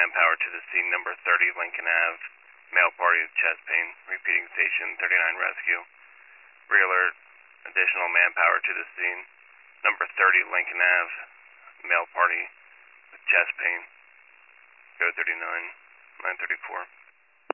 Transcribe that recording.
manpower to the scene. Number 30 Lincoln Ave, male party with chest pain. Repeating station 39 rescue. Realer, additional manpower to the scene. Number 30 Lincoln Ave, male party with chest pain. Go 39, 934.